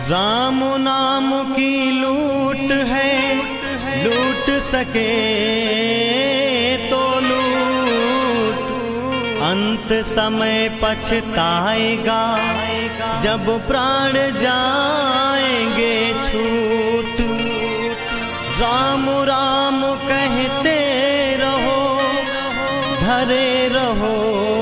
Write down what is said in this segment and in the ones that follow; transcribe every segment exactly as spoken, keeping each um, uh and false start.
राम नाम की लूट है, लूट सके तो लूट, अंत समय पछताएगा जब प्राण जाएंगे छूट। राम राम कहते रहो, धरे रहो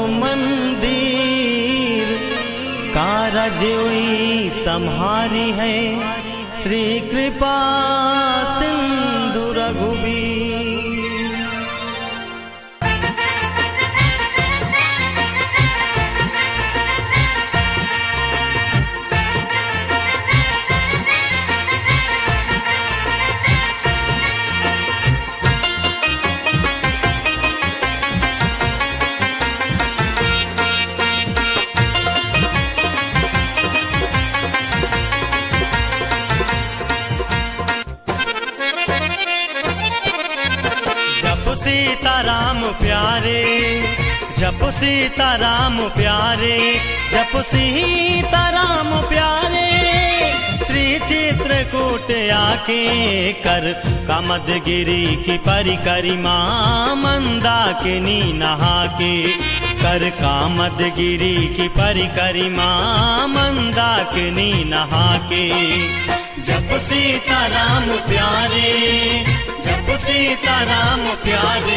मंदिर, कारज हुई संहारी है श्री कृपा सिंधु रघुबीर। सीताराम प्यारे, जप सीताराम प्यारे, जप सीताराम प्यारे, श्री चित्रकूट आके कर कामदगिरी की परिक्रमा, मंदाकिनी नहा के कर कामदगिरी की परिक्रमा, मंदाकिनी नहा के। जप सीताराम प्यारे, जप सीताराम प्यारे।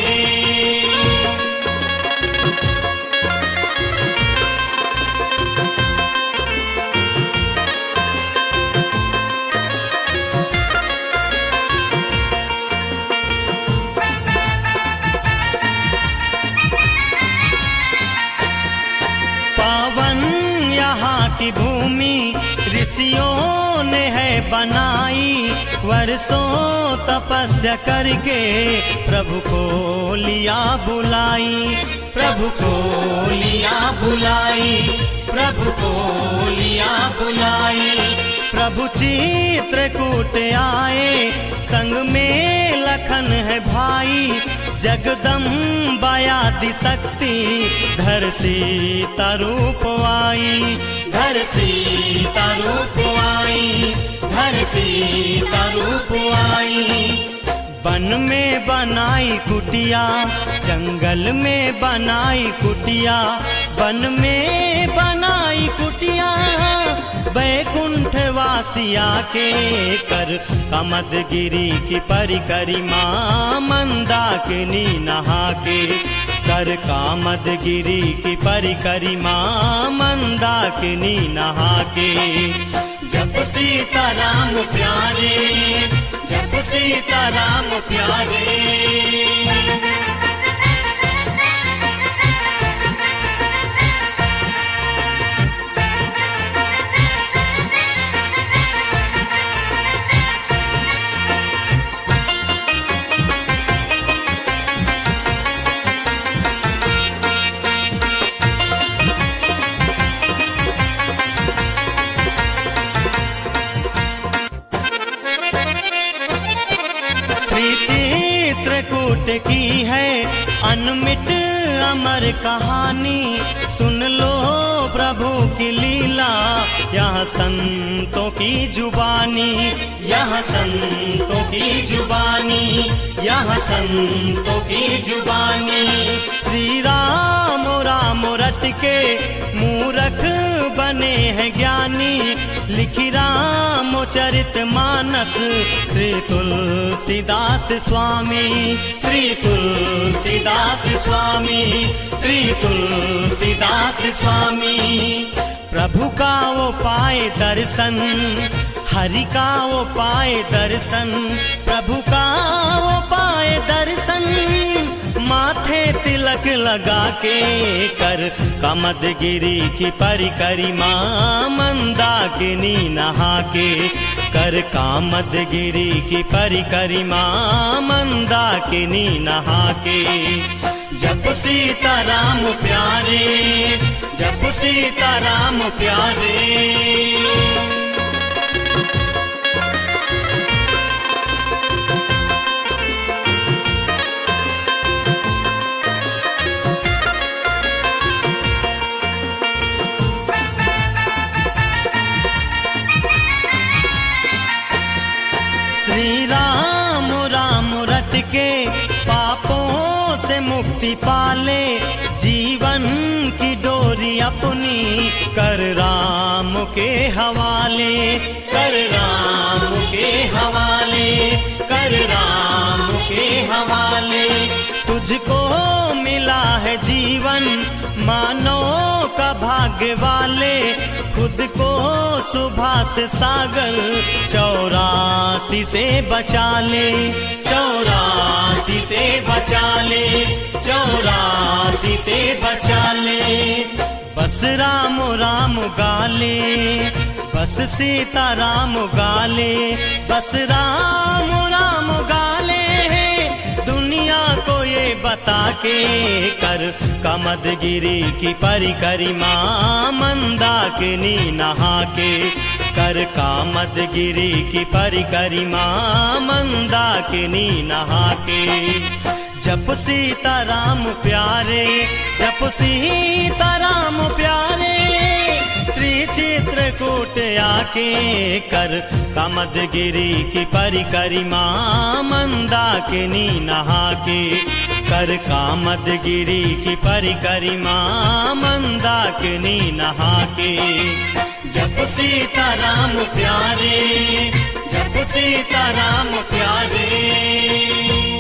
पावन यहाँ की भूमि ऋषियों ने है बनाई, वर्षों तपस्या करके प्रभु को लिया बुलाई, प्रभु को लिया बुलाई, प्रभु को लिया बुलाई। प्रभु चित्रकूट आए, संग में लखन है भाई, जगदम्बा आदि शक्ति धर सीता रूप आई, धर सीता रूप आई, धर सीता रूप आई। वन में बनाई कुटिया, जंगल में बनाई कुटिया, वन में बनाई कुटिया, बैकुंठ वासिया के कर कामदगिरी की परिक्रमा, मंदाकिनी नहा के कर कामदगिरी की परिक्रमा, मंदाकिनी नहा के। जप सीताराम प्यारे, जप सीताराम प्यारे। चित्रकूट की है अनमिट अमर कहानी, सुन लो प्रभु की लीला, यहाँ संतों की जुबानी, यहाँ संतों की जुबानी, यहाँ संतों की जुबानी। श्री राम राम रट के मूरख बने हैं ज्ञानी, लिखी रामचरित मानस श्री तुलसीदास स्वामी, श्री तुलसीदास स्वामी, श्री तुलसीदास स्वामी। प्रभु का वो पाए दर्शन, हरि का वो पाए दर्शन, प्रभु का वो पाए दर्शन, माथे तिलक लगा के कर कामदगिरी की परिक्रमा, मंदाकिनी नहा के कर कामदगिरी की परिक्रमा, मंदाकिनी नहा के। जप सीताराम प्यारे, जप सीताराम प्यारे। मुक्ति पाले, जीवन की डोरी अपनी कर राम के हवाले, कर राम के हवाले, कर राम के हवाले। तुझको मिला है जीवन मानो का भाग्य वाले, खुद को सुभाष सागर चौरासी से बचा ले, चौरासी से बचा ले, चौरासी से बचा ले। बस राम राम गाले, बस सीता राम गाले, बस राम राम गाले, दुनिया को ये बता के कर कामदगिरी की परिक्रमा, मंदाकिनी नहा के कर कामदगिरी की परिक्रमा, मंदाकिनी नहा के। जप सीता राम प्यारे, जप सीता राम प्यारे, श्री चित्रकूट आके कर कामदगिरी की परिक्रमा, मंदाकिनी नहा के कर कामदगिरी की परिक्रमा, मंदाकिनी नहा के। जप सीता राम प्यारे, जप सीता राम प्यारे।